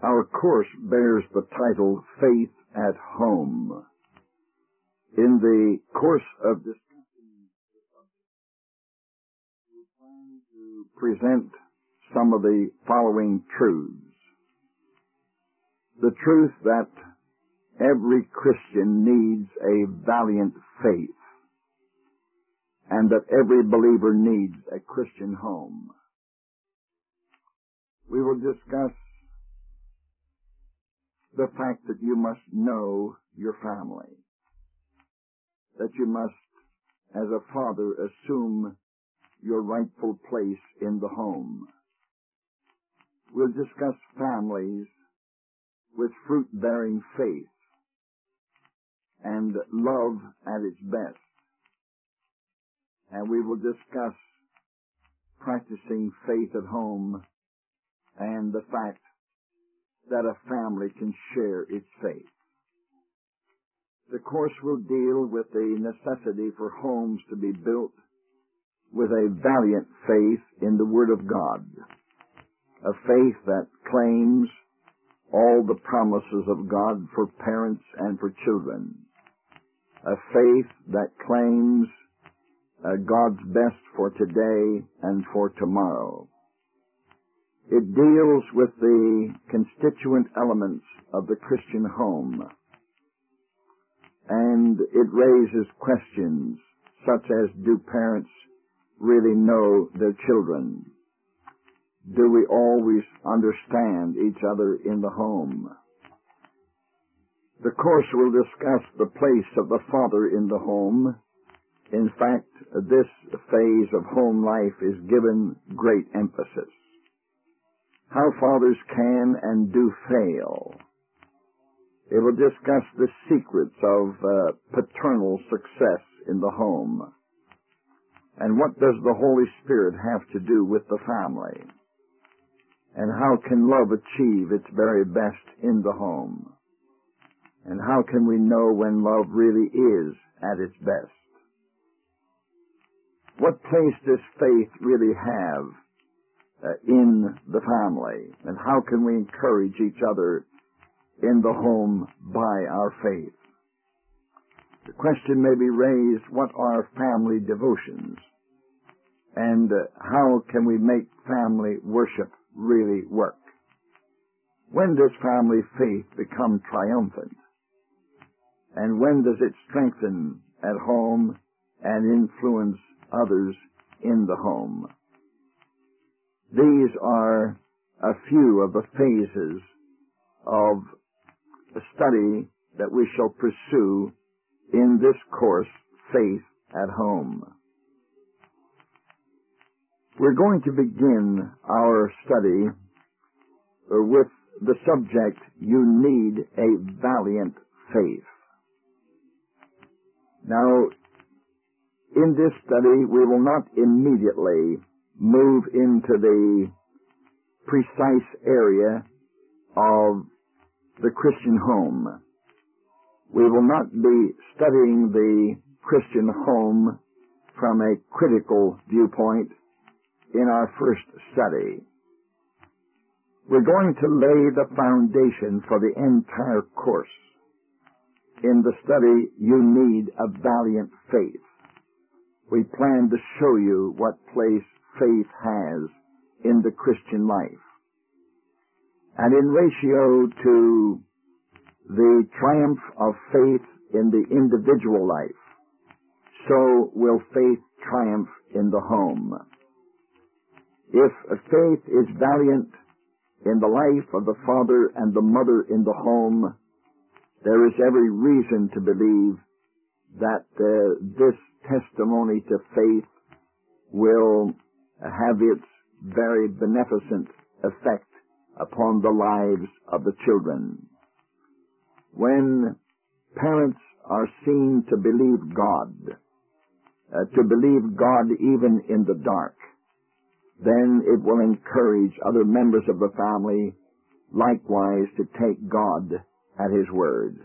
Our course bears the title Faith at Home. In the course of discussing this subject, we plan to present some of the following truths. The truth that every Christian needs a valiant faith, and that every believer needs a Christian home. We will discuss the fact that you must know your family, that you must, as a father, assume your rightful place in the home. We'll discuss families with fruit-bearing faith and love at its best. And we will discuss practicing faith at home and the fact that a family can share its faith. The course will deal with the necessity for homes to be built with a valiant faith in the Word of God, a faith that claims all the promises of God for parents and for children, a faith that claims God's best for today and for tomorrow. It deals with the constituent elements of the Christian home, and it raises questions such as, do parents really know their children? Do we always understand each other in the home? The course will discuss the place of the father in the home. In fact, this phase of home life is given great emphasis. How fathers can and do fail. It will discuss the secrets of paternal success in the home. And what does the Holy Spirit have to do with the family? And how can love achieve its very best in the home? And how can we know when love really is at its best? What place does faith really have in the family? And how can we encourage each other in the home by our faith? The question may be raised, what are family devotions? And how can we make family worship really work? When does family faith become triumphant? And when does it strengthen at home and influence others in the home? These are a few of the phases of the study that we shall pursue in this course, Faith at Home. We're going to begin our study with the subject, you need a valiant faith. Now, in this study, we will not immediately move into the precise area of the Christian home. We will not be studying the Christian home from a critical viewpoint in our first study. We're going to lay the foundation for the entire course. In the study, you need a valiant faith. We plan to show you what place faith has in the Christian life. And in ratio to the triumph of faith in the individual life, so will faith triumph in the home. If faith is valiant in the life of the father and the mother in the home, there is every reason to believe that this testimony to faith will have its very beneficent effect upon the lives of the children. When parents are seen to believe God even in the dark, then it will encourage other members of the family likewise to take God at His word.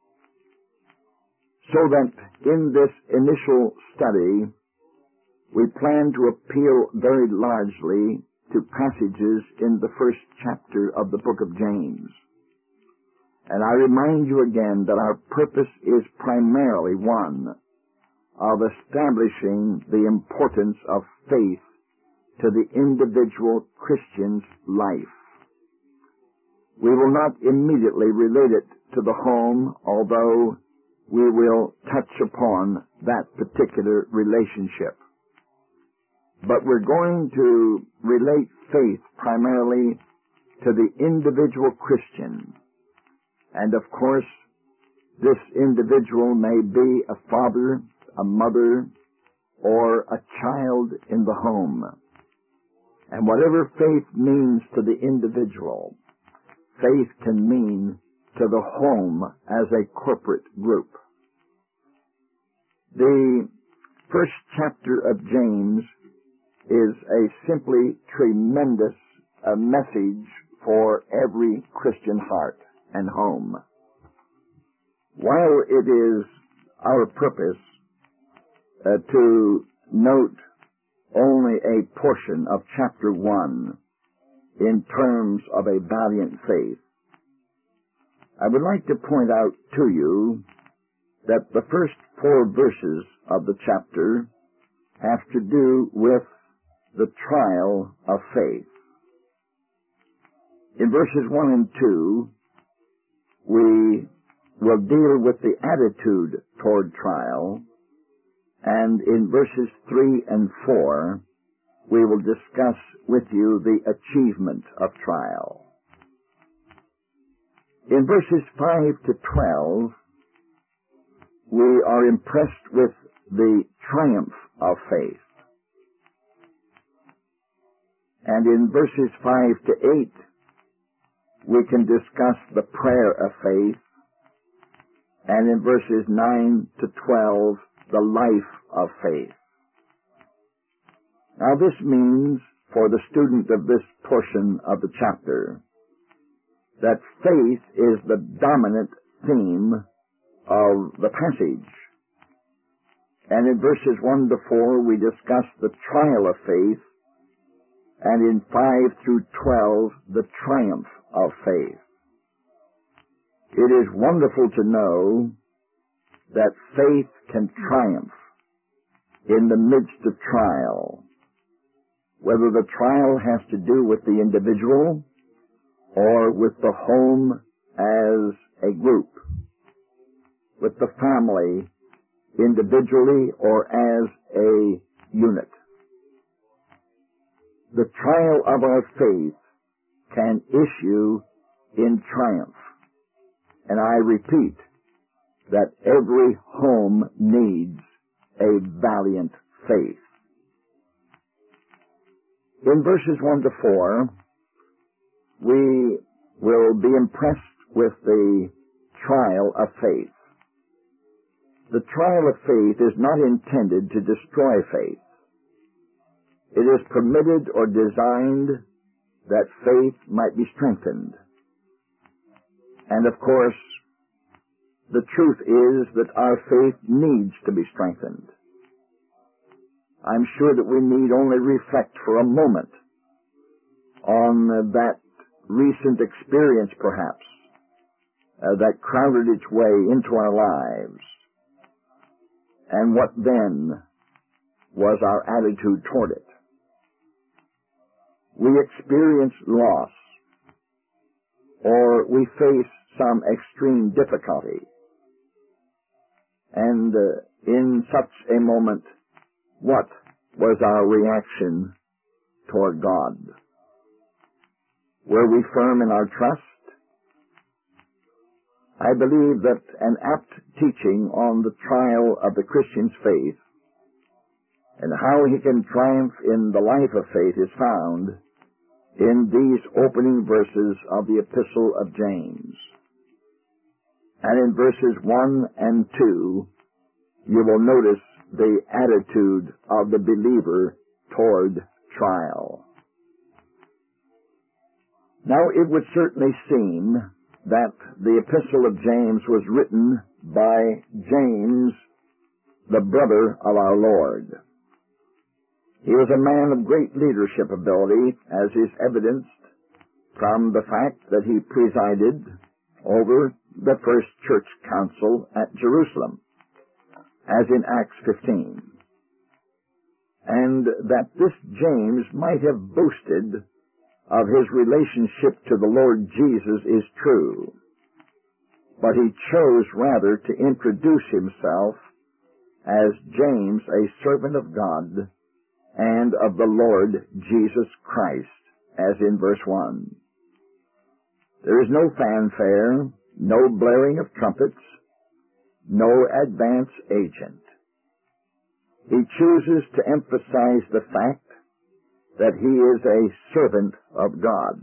So that in this initial study, we plan to appeal very largely to passages in the first chapter of the book of James. And I remind you again that our purpose is primarily one of establishing the importance of faith to the individual Christian's life. We will not immediately relate it to the home, although we will touch upon that particular relationship. But we're going to relate faith primarily to the individual Christian. And of course, this individual may be a father, a mother, or a child in the home. And whatever faith means to the individual, faith can mean to the home as a corporate group. The first chapter of James is a simply tremendous message for every Christian heart and home. While it is our purpose to note only a portion of chapter 1 in terms of a valiant faith, I would like to point out to you that the first 4 verses of the chapter have to do with the trial of faith. In verses 1 and 2, we will deal with the attitude toward trial, and in verses 3 and 4, we will discuss with you the achievement of trial. In verses 5 to 12, we are impressed with the triumph of faith. And in verses 5 to 8, we can discuss the prayer of faith. And in verses 9 to 12, the life of faith. Now this means, for the student of this portion of the chapter, that faith is the dominant theme of the passage. And in verses 1 to 4, we discuss the trial of faith, and in 5 through 12, the triumph of faith. It is wonderful to know that faith can triumph in the midst of trial, whether the trial has to do with the individual or with the home as a group, with the family individually or as a unit. The trial of our faith can issue in triumph. And I repeat that every home needs a valiant faith. In verses 1 to 4, we will be impressed with the trial of faith. The trial of faith is not intended to destroy faith. It is permitted or designed that faith might be strengthened. And of course, the truth is that our faith needs to be strengthened. I'm sure that we need only reflect for a moment on that recent experience, perhaps, that crowded its way into our lives. And what then was our attitude toward it? We experience loss, or we face some extreme difficulty. And in such a moment, what was our reaction toward God? Were we firm in our trust? I believe that an apt teaching on the trial of the Christian's faith and how he can triumph in the life of faith is found in these opening verses of the Epistle of James. And in verses 1 and 2, you will notice the attitude of the believer toward trial. Now, it would certainly seem that the Epistle of James was written by James, the brother of our Lord. He was a man of great leadership ability, as is evidenced from the fact that he presided over the first church council at Jerusalem, as in Acts 15. And that this James might have boasted of his relationship to the Lord Jesus is true, but he chose rather to introduce himself as James, a servant of God and of the Lord Jesus Christ, as in verse 1. There is no fanfare, no blaring of trumpets, no advance agent. He chooses to emphasize the fact that he is a servant of God.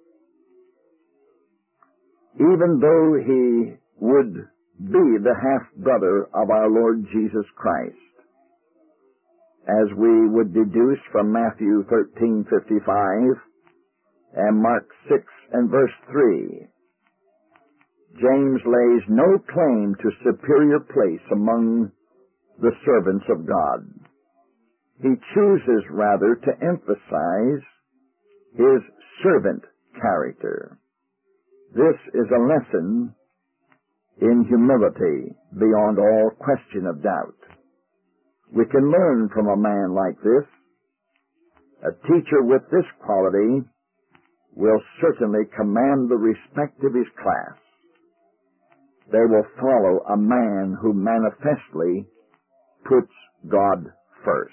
Even though he would be the half-brother of our Lord Jesus Christ, as we would deduce from Matthew 13:55 and Mark 6 and verse 3, James lays no claim to superior place among the servants of God. He chooses rather to emphasize his servant character. This is a lesson in humility beyond all question of doubt. We can learn from a man like this. A teacher with this quality will certainly command the respect of his class. They will follow a man who manifestly puts God first.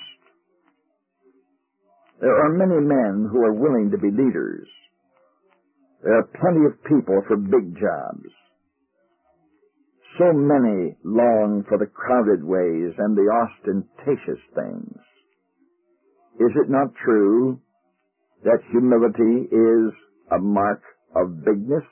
There are many men who are willing to be leaders. There are plenty of people for big jobs. So many long for the crowded ways and the ostentatious things. Is it not true that humility is a mark of bigness?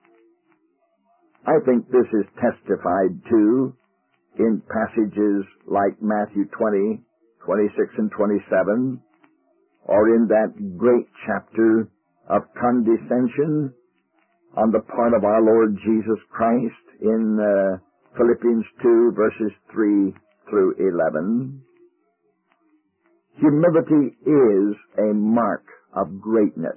I think this is testified to in passages like Matthew 20, 26 and 27, or in that great chapter of condescension on the part of our Lord Jesus Christ in Philippians 2, verses 3 through 11. Humility is a mark of greatness.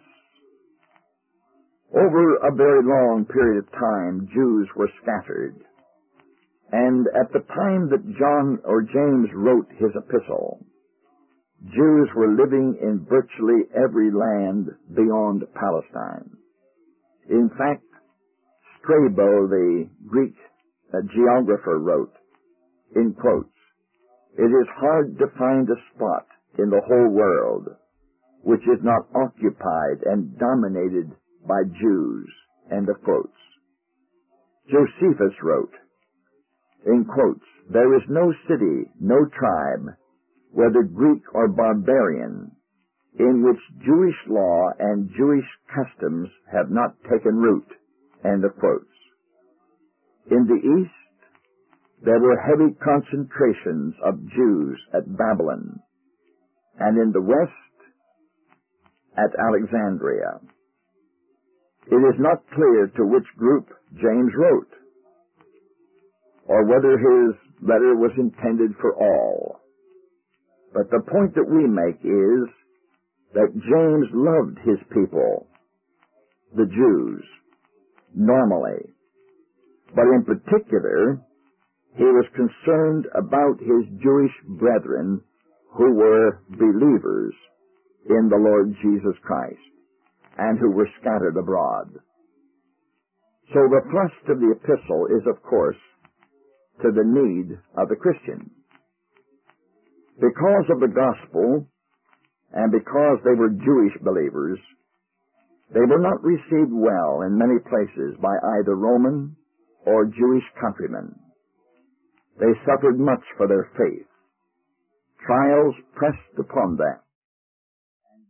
Over a very long period of time, Jews were scattered. And at the time that John or James wrote his epistle, Jews were living in virtually every land beyond Palestine. In fact, Strabo, the Greek geographer, wrote, in quotes, "It is hard to find a spot in the whole world which is not occupied and dominated by Jews," end of quotes. Josephus wrote, in quotes, "There is no city, no tribe, whether Greek or barbarian, in which Jewish law and Jewish customs have not taken root," end of quotes. In the East, there were heavy concentrations of Jews at Babylon, and in the West, at Alexandria. It is not clear to which group James wrote, or whether his letter was intended for all. But the point that we make is that James loved his people, the Jews, normally. But in particular, he was concerned about his Jewish brethren who were believers in the Lord Jesus Christ and who were scattered abroad. So the thrust of the epistle is, of course, to the need of the Christian. Because of the gospel, and because they were Jewish believers, they were not received well in many places by either Roman or Jewish countrymen. They suffered much for their faith. Trials pressed upon them, and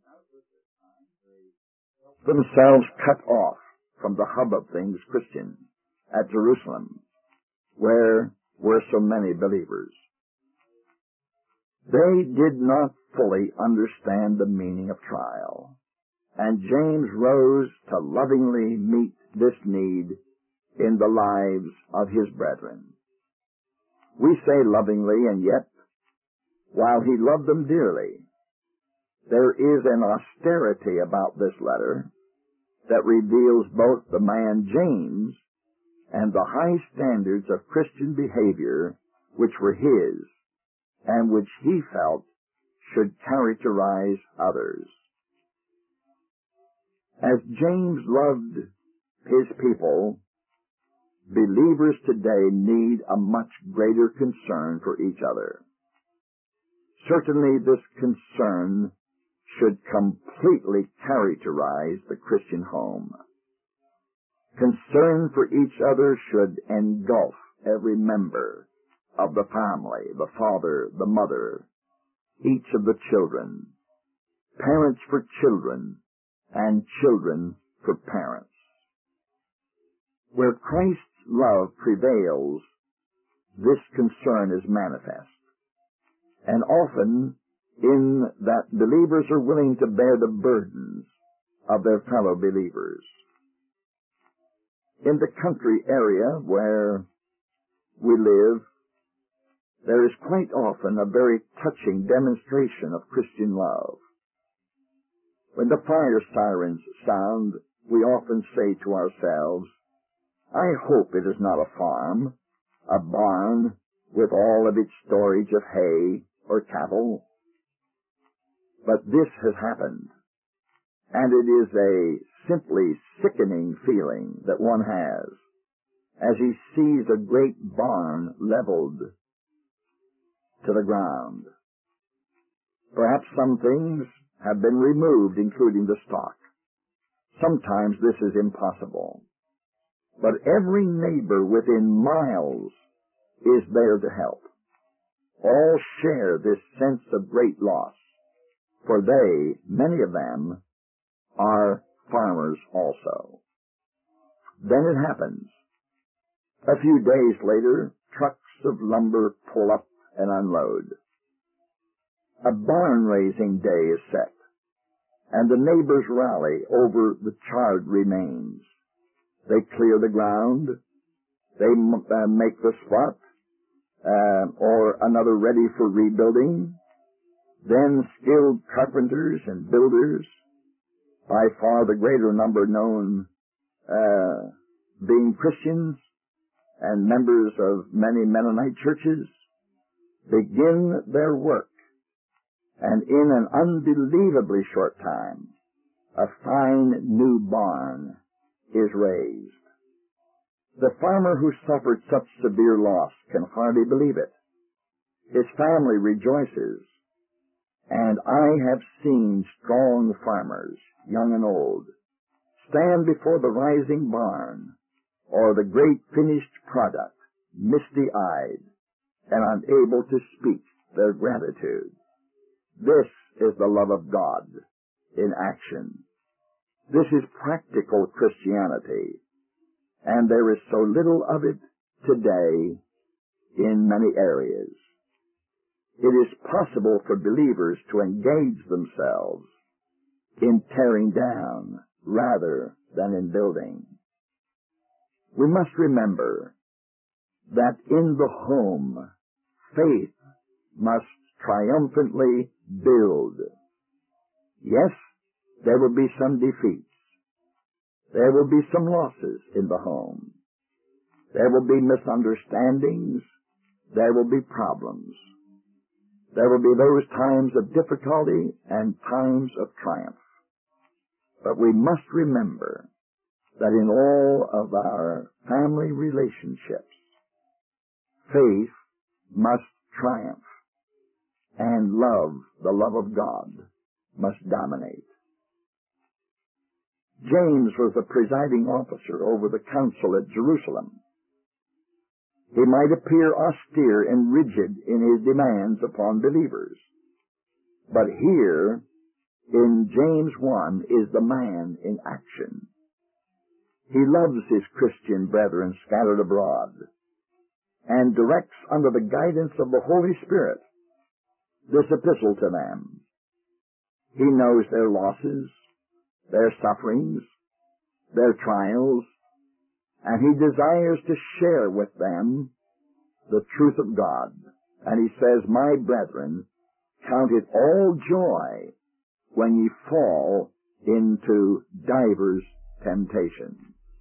themselves cut off from the hub of things Christian at Jerusalem, where were so many believers. They did not fully understand the meaning of trial, and James rose to lovingly meet this need in the lives of his brethren. We say lovingly, and yet, while he loved them dearly, there is an austerity about this letter that reveals both the man James and the high standards of Christian behavior which were his and which he felt should characterize others. As James loved his people, believers today need a much greater concern for each other. Certainly this concern should completely characterize the Christian home. Concern for each other should engulf every member of the family, the father, the mother, each of the children, parents for children, and children for parents. Where Christ's love prevails, this concern is manifest, and often in that believers are willing to bear the burdens of their fellow believers. In the country area where we live, there is quite often a very touching demonstration of Christian love. When the fire sirens sound, we often say to ourselves, I hope it is not a farm, a barn with all of its storage of hay or cattle. But this has happened, and it is a simply sickening feeling that one has as he sees a great barn leveled to the ground. Perhaps some things have been removed, including the stock. Sometimes this is impossible. But every neighbor within miles is there to help. All share this sense of great loss, for they, many of them, are farmers also. Then it happens. A few days later, trucks of lumber pull up and unload. A barn-raising day is set, and the neighbors rally over the charred remains. They clear the ground, they make the spot, or another ready for rebuilding. Then skilled carpenters and builders, by far the greater number known being Christians and members of many Mennonite churches, begin their work. And in an unbelievably short time, a fine new barn is raised. The farmer who suffered such severe loss can hardly believe it. His family rejoices, and I have seen strong farmers, young and old, stand before the rising barn or the great finished product, misty-eyed and unable to speak their gratitude. This is the love of God in action. This is practical Christianity, and there is so little of it today in many areas. It is possible for believers to engage themselves in tearing down rather than in building. We must remember that in the home, faith must triumphantly build. Yes, there will be some defeats. There will be some losses in the home. There will be misunderstandings. There will be problems. There will be those times of difficulty and times of triumph. But we must remember that in all of our family relationships, faith must triumph, and love, the love of God, must dominate. James was the presiding officer over the council at Jerusalem. He might appear austere and rigid in his demands upon believers. But here, in James 1, is the man in action. He loves his Christian brethren scattered abroad and directs under the guidance of the Holy Spirit this epistle to them. He knows their losses, their sufferings, their trials, and he desires to share with them the truth of God. And he says, my brethren, count it all joy when ye fall into divers temptations.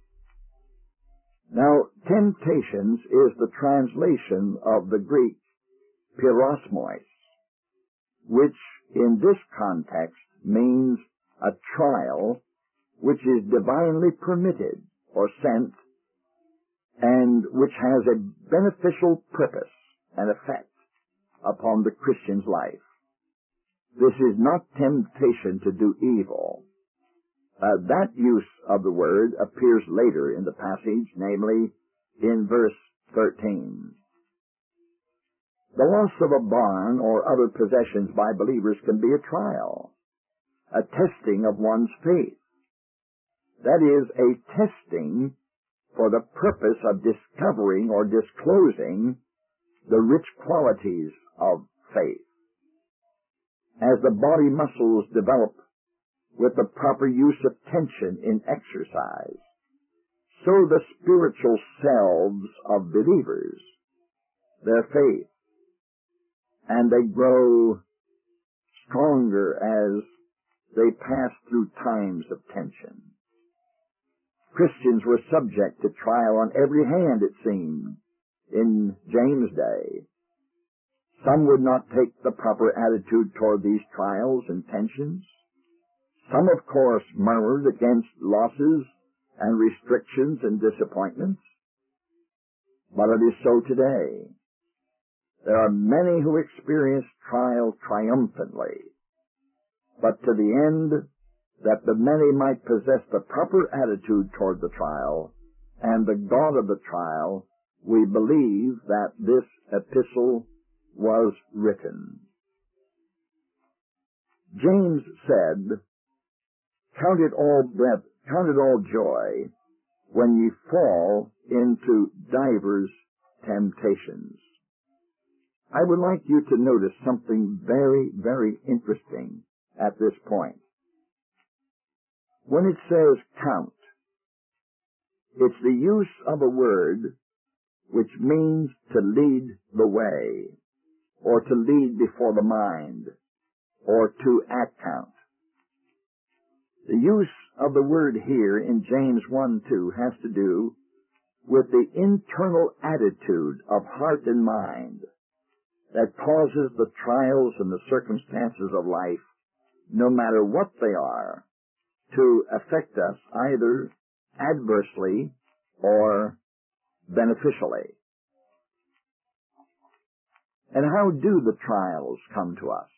Now, temptations is the translation of the Greek pyrosmos, which in this context means a trial which is divinely permitted or sent, and which has a beneficial purpose and effect upon the Christian's life. This is not temptation to do evil. That use of the word appears later in the passage, namely in verse 13. The loss of a barn or other possessions by believers can be a trial, a testing of one's faith. That is, a testing for the purpose of discovering or disclosing the rich qualities of faith. As the body muscles develop with the proper use of tension in exercise, so the spiritual selves of believers, their faith, and they grow stronger as they pass through times of tension. Christians were subject to trial on every hand, it seemed, in James' day. Some would not take the proper attitude toward these trials and tensions. Some, of course, murmured against losses and restrictions and disappointments. But it is so today. There are many who experience trial triumphantly, but to the end that the many might possess the proper attitude toward the trial and the God of the trial, we believe that this epistle was written. James said, Count it all joy when ye fall into divers temptations. I would like you to notice something very, very interesting at this point. When it says count, it's the use of a word which means to lead the way, or to lead before the mind, or to account. The use of the word here in James 1:2 has to do with the internal attitude of heart and mind that causes the trials and the circumstances of life, no matter what they are, to affect us either adversely or beneficially. And how do the trials come to us?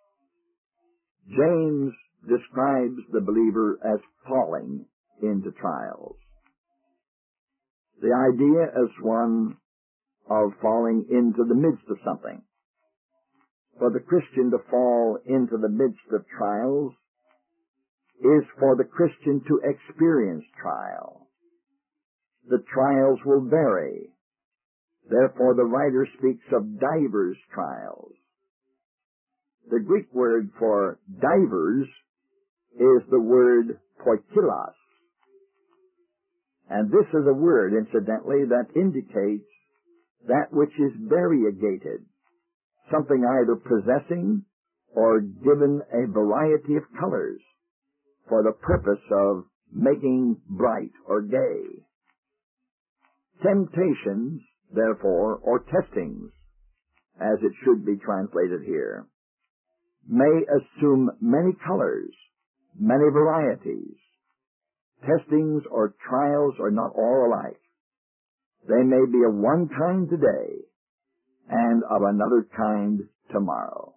James describes the believer as falling into trials. The idea is one of falling into the midst of something. For the Christian to fall into the midst of trials is for the Christian to experience trial. The trials will vary. Therefore, the writer speaks of divers trials. The Greek word for divers is the word poikilos. And this is a word, incidentally, that indicates that which is variegated, something either possessing or given a variety of colors for the purpose of making bright or gay. Temptations, therefore, or testings, as it should be translated here, may assume many colors, many varieties. Testings or trials are not all alike. They may be of one kind today and of another kind tomorrow.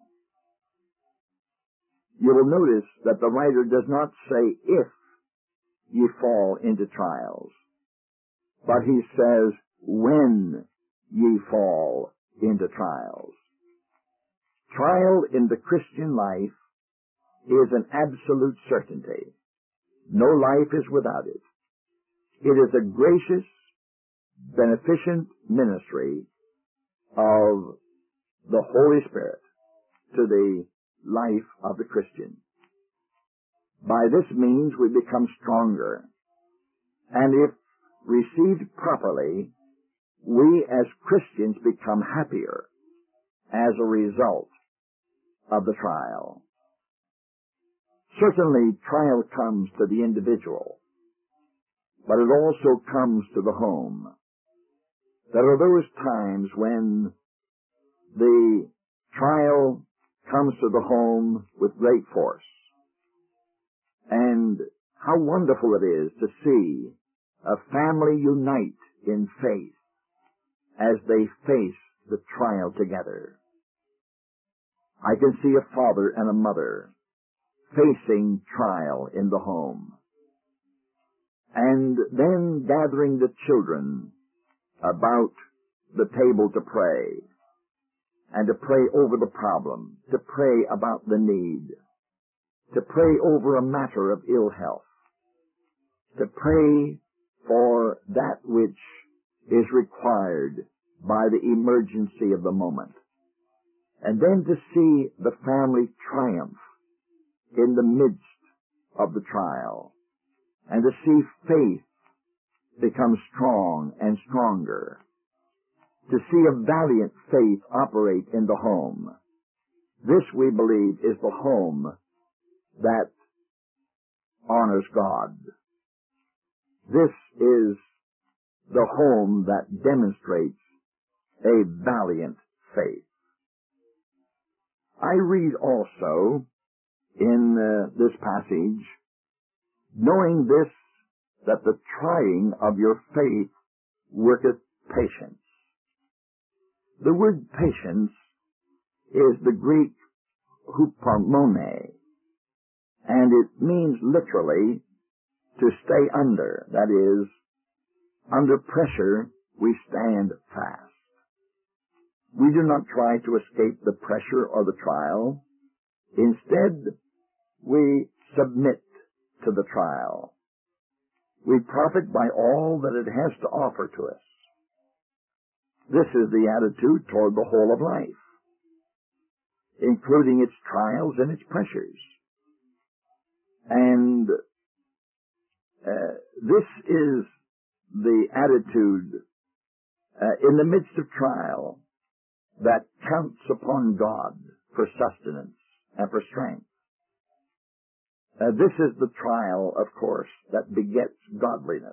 You will notice that the writer does not say if ye fall into trials, but he says when ye fall into trials. Trial in the Christian life is an absolute certainty. No life is without it. It is a gracious, beneficent ministry of the Holy Spirit to the life of the Christian. By this means we become stronger, and if received properly, we as Christians become happier as a result of the trial. Certainly, trial comes to the individual, but it also comes to the home. There are those times when the trial comes to the home with great force. And how wonderful it is to see a family unite in faith as they face the trial together. I can see a father and a mother facing trial in the home, and then gathering the children about the table to pray, and to pray over the problem, to pray about the need, to pray over a matter of ill health, to pray for that which is required by the emergency of the moment, and then to see the family triumph in the midst of the trial, and to see faith become strong and stronger, to see a valiant faith operate in the home. This, we believe, is the home that honors God. This is the home that demonstrates a valiant faith. I read also in this passage, knowing this, that the trying of your faith worketh patience. The word patience is the Greek hupomone, and it means literally to stay under. That is, under pressure we stand fast. We do not try to escape the pressure or the trial. Instead, we submit to the trial. We profit by all that it has to offer to us. This is the attitude toward the whole of life, including its trials and its pressures. And this is the attitude in the midst of trial that counts upon God for sustenance and for strength. This is the trial, of course, that begets godliness.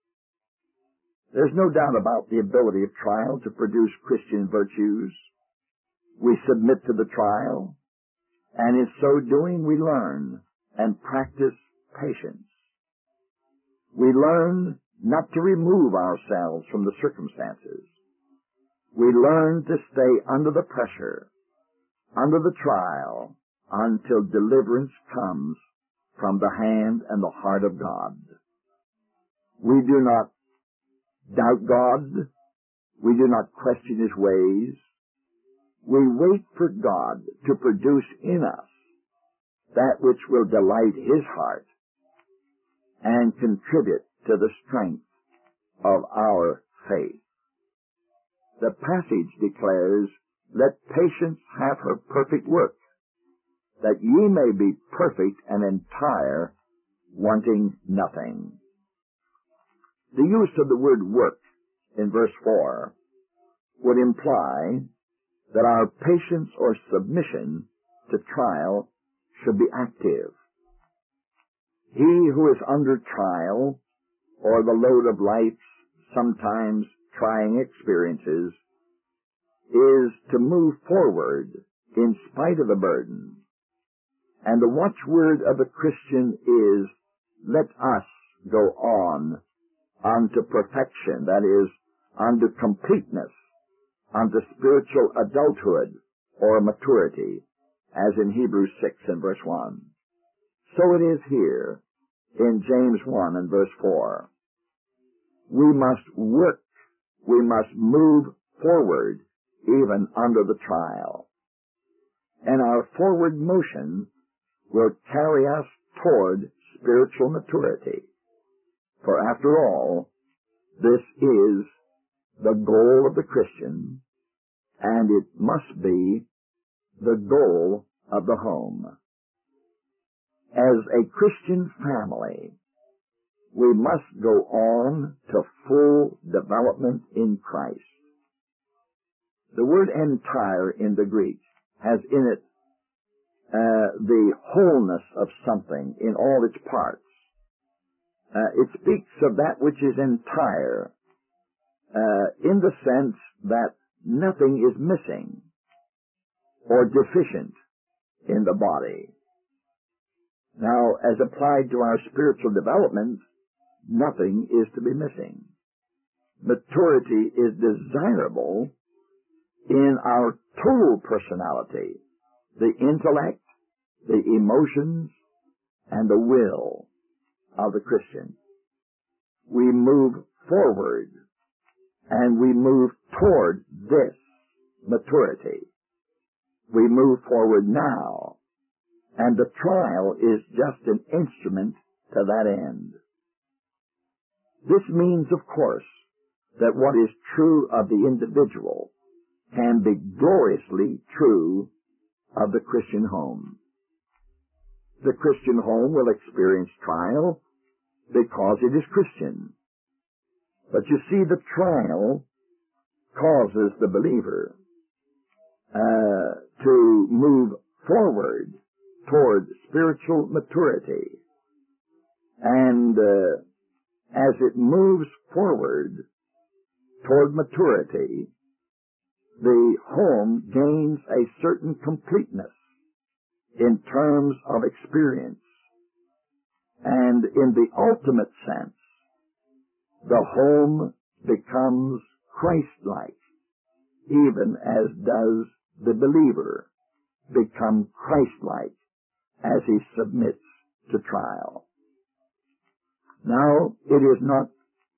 There's no doubt about the ability of trial to produce Christian virtues. We submit to the trial, and in so doing we learn and practice patience. We learn not to remove ourselves from the circumstances. We learn to stay under the pressure, under the trial, until deliverance comes from the hand and the heart of God. We do not doubt God. We do not question His ways. We wait for God to produce in us that which will delight His heart and contribute to the strength of our faith. The passage declares, "Let patience have her perfect work, that ye may be perfect and entire, wanting nothing." The use of the word work in verse 4 would imply that our patience or submission to trial should be active. He who is under trial, or the load of life's sometimes trying experiences, is to move forward in spite of the burden. And the watchword of the Christian is, let us go on unto perfection, that is, unto completeness, unto spiritual adulthood or maturity, as in Hebrews 6 and verse 1. So it is here in James 1 and verse 4. We must work, we must move forward even under the trial. And our forward motion will carry us toward spiritual maturity. For after all, this is the goal of the Christian, and it must be the goal of the home. As a Christian family, we must go on to full development in Christ. The word entire in the Greek has in it the wholeness of something in all its parts. It speaks of that which is entire, in the sense that nothing is missing or deficient in the body. Now, as applied to our spiritual development, nothing is to be missing. Maturity is desirable in our total personality, the intellect, the emotions, and the will of the Christian. We move forward and we move toward this maturity. We move forward now, and the trial is just an instrument to that end. This means, of course, that what is true of the individual can be gloriously true of the Christian home. The Christian home will experience trial because it is Christian. But you see, the trial causes the believer to move forward toward spiritual maturity. And as it moves forward toward maturity, the home gains a certain completeness in terms of experience. And in the ultimate sense, the home becomes Christ-like, even as does the believer become Christ-like as he submits to trial. Now, it is not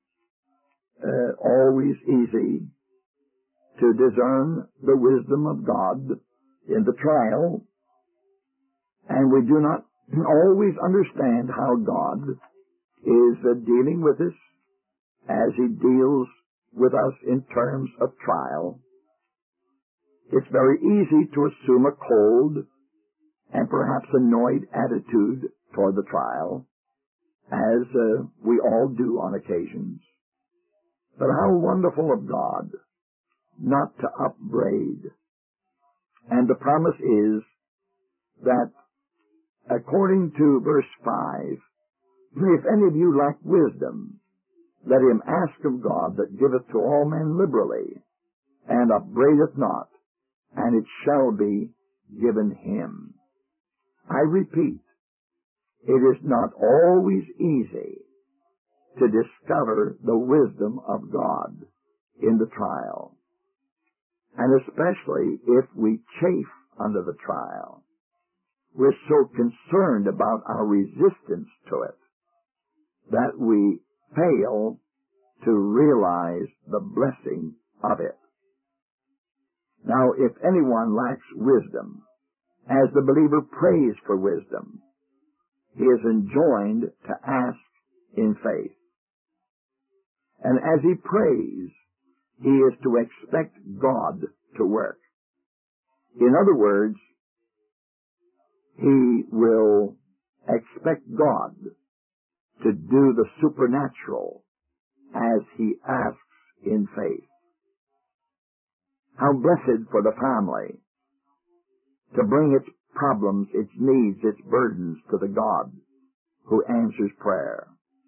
always easy to discern the wisdom of God in the trial, and we do not always understand how God is dealing with us as he deals with us in terms of trial. It's very easy to assume a cold and perhaps annoyed attitude toward the trial, as we all do on occasions. But how wonderful of God not to upbraid. And the promise is that, according to verse 5, if any of you lack wisdom, let him ask of God that giveth to all men liberally, and upbraideth not, and it shall be given him. I repeat, it is not always easy to discover the wisdom of God in the trial, and especially if we chafe under the trial. We're so concerned about our resistance to it that we fail to realize the blessing of it. Now, if anyone lacks wisdom, as the believer prays for wisdom, he is enjoined to ask in faith. And as he prays, he is to expect God to work. In other words, he will expect God to do the supernatural as he asks in faith. How blessed for the family to bring its problems, its needs, its burdens to the God who answers prayer.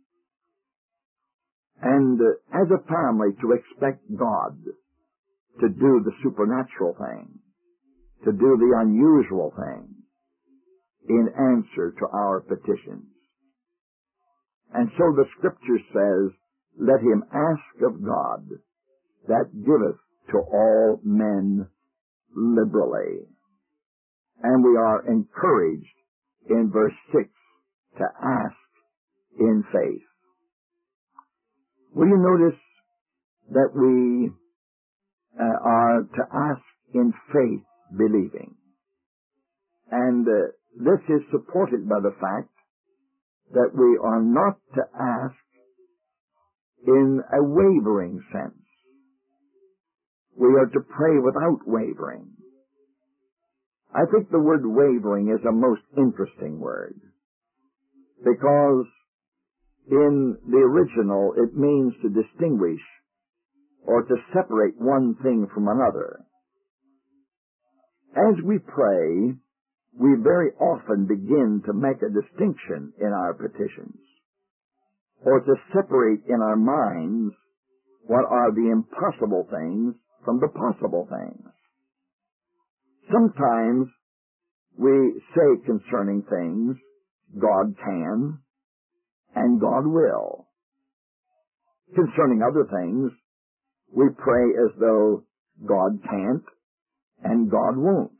And as a family to expect God to do the supernatural thing, to do the unusual thing in answer to our petitions. And so the Scripture says, let him ask of God that giveth to all men liberally. And we are encouraged in verse 6 to ask in faith. Will you notice that we are to ask in faith, believing? And this is supported by the fact that we are not to ask in a wavering sense. We are to pray without wavering. I think the word wavering is a most interesting word, because in the original it means to distinguish or to separate one thing from another. As we pray, we very often begin to make a distinction in our petitions, or to separate in our minds what are the impossible things from the possible things. Sometimes we say concerning things, God can and God will. Concerning other things, we pray as though God can't and God won't.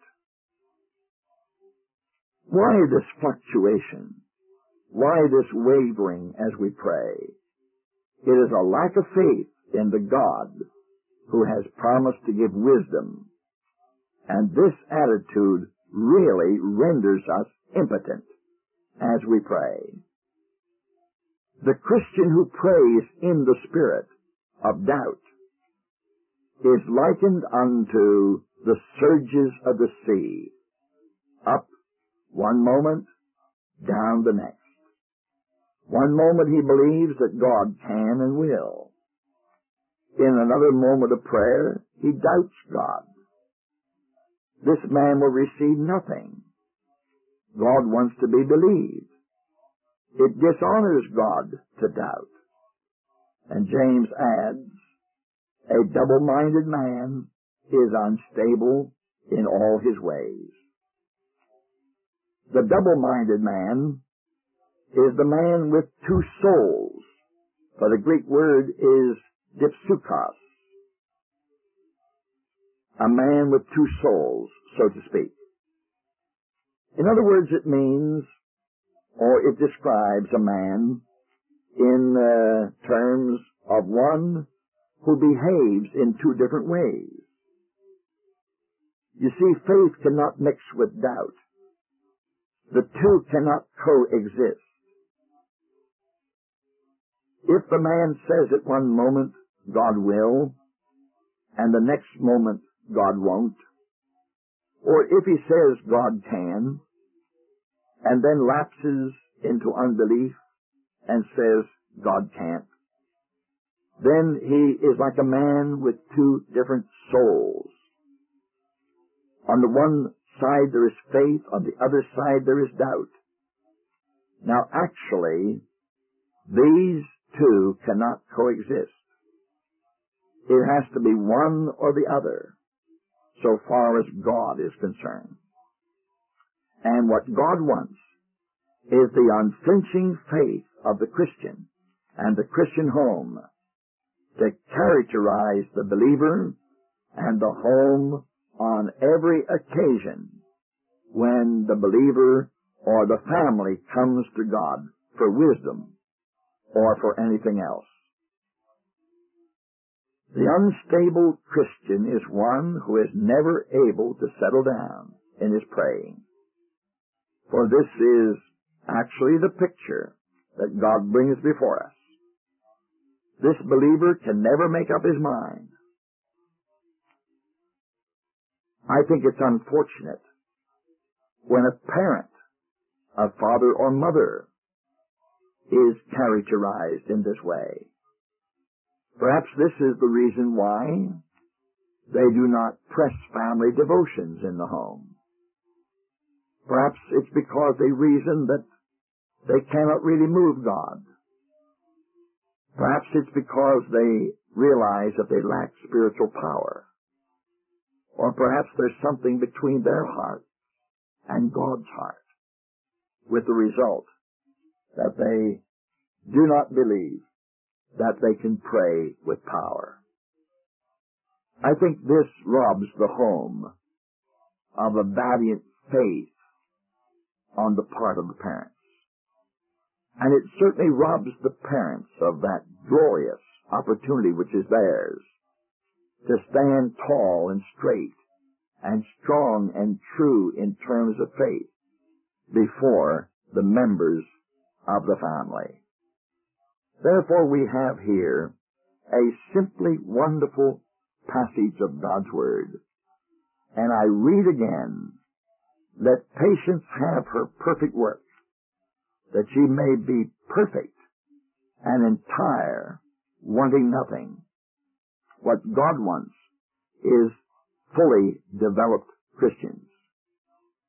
Why this fluctuation? Why this wavering as we pray? It is a lack of faith in the God who has promised to give wisdom, and this attitude really renders us impotent as we pray. The Christian who prays in the spirit of doubt is likened unto the surges of the sea, up one moment, down the next. One moment he believes that God can and will. In another moment of prayer, he doubts God. This man will receive nothing. God wants to be believed. It dishonors God to doubt. And James adds, a double-minded man is unstable in all his ways. The double-minded man is the man with two souls, for the Greek word is dipsukos, a man with two souls, so to speak. In other words, it means, or it describes a man in terms of one who behaves in two different ways. You see, faith cannot mix with doubt. The two cannot coexist. If the man says at one moment, God will, and the next moment, God won't, or if he says God can, and then lapses into unbelief and says God can't, then he is like a man with two different souls. On the one side there is faith, on the other side there is doubt. Now actually, these two cannot coexist. It has to be one or the other, so far as God is concerned. And what God wants is the unflinching faith of the Christian and the Christian home to characterize the believer and the home on every occasion when the believer or the family comes to God for wisdom or for anything else. The unstable Christian is one who is never able to settle down in his praying. For this is actually the picture that God brings before us. This believer can never make up his mind. I think it's unfortunate when a parent, a father or mother, is characterized in this way. Perhaps this is the reason why they do not press family devotions in the home. Perhaps it's because they reason that they cannot really move God. Perhaps it's because they realize that they lack spiritual power. Or perhaps there's something between their heart and God's heart, with the result that they do not believe that they can pray with power. I think this robs the home of a valiant faith on the part of the parents. And it certainly robs the parents of that glorious opportunity which is theirs to stand tall and straight and strong and true in terms of faith before the members of the family. Therefore, we have here a simply wonderful passage of God's Word. And I read again, let patience have her perfect work, that she may be perfect and entire, wanting nothing. What God wants is fully developed Christians.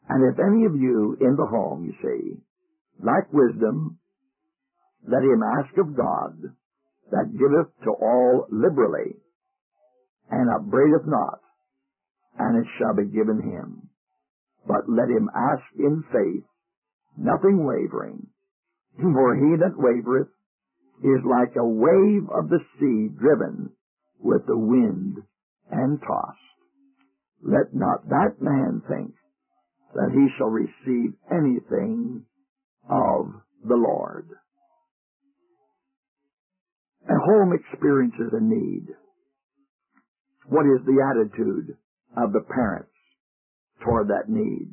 And if any of you in the home, you see, lack wisdom, let him ask of God, that giveth to all liberally, and upbraideth not, and it shall be given him. But let him ask in faith, nothing wavering. For he that wavereth is like a wave of the sea driven with the wind and tossed. Let not that man think that he shall receive anything of the Lord. A home experiences a need. What is the attitude of the parents toward that need?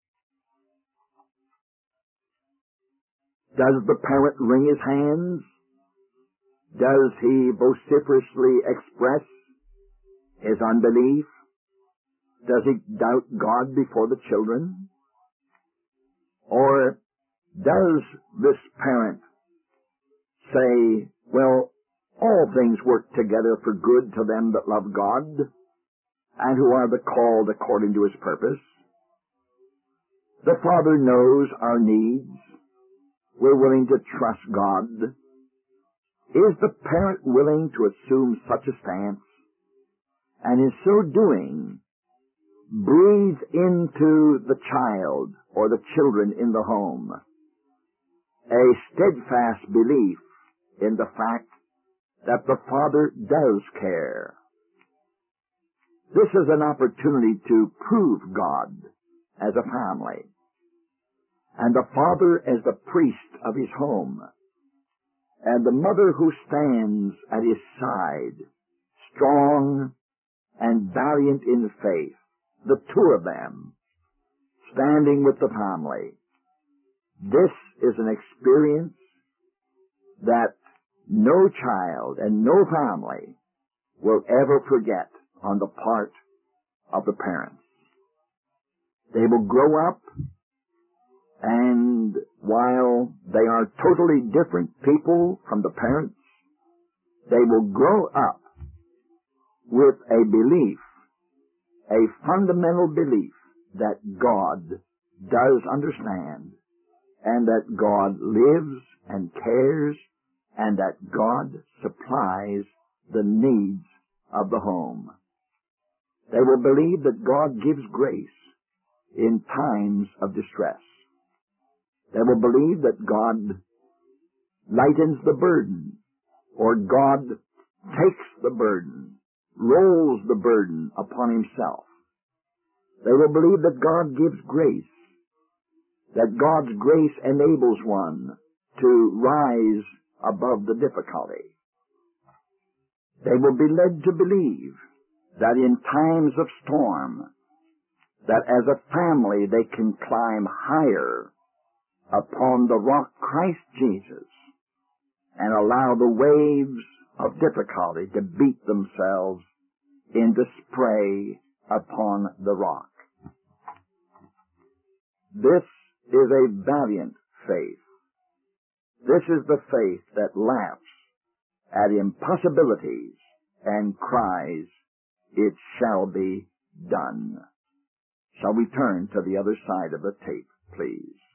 Does the parent wring his hands? Does he vociferously express his unbelief? Does he doubt God before the children? Or does this parent say, well, all things work together for good to them that love God and who are the called according to his purpose? The Father knows our needs. We're willing to trust God. Is the parent willing to assume such a stance? And in so doing, breathe into the child or the children in the home a steadfast belief in the fact that the Father does care. This is an opportunity to prove God as a family, and the father as the priest of his home, and the mother who stands at his side, strong and valiant in faith, the two of them standing with the family. This is an experience that no child and no family will ever forget on the part of the parents. They will grow up, and while they are totally different people from the parents, they will grow up with a belief, a fundamental belief that God does understand, and that God lives and cares, and that God supplies the needs of the home. They will believe that God gives grace in times of distress. They will believe that God lightens the burden, or God takes the burden, rolls the burden upon himself. They will believe that God gives grace, that God's grace enables one to rise above the difficulty. They will be led to believe that in times of storm, that as a family they can climb higher upon the rock Christ Jesus and allow the waves of difficulty to beat themselves into spray upon the rock. This is a valiant faith. This is the faith that laughs at impossibilities and cries, "It shall be done." Shall we turn to the other side of the tape, please?